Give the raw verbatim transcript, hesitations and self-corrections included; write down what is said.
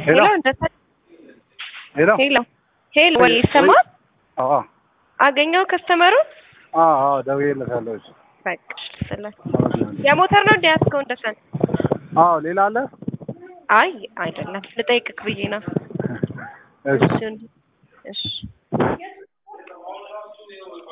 ሄሎ እንደሰ ሄሎ ሄሎ ሄሎ ወይ ሰማ አዎ አገኘው ከስተመሩን አዎ አዎ ደውዬለታለሁ በቃ ስለ የሞተር ነው ዲያስኮ እንደሰን አዎ ሌላ አለ አይ አይደለም ልጠይቅክ ብዬ ነው እሺ እሺ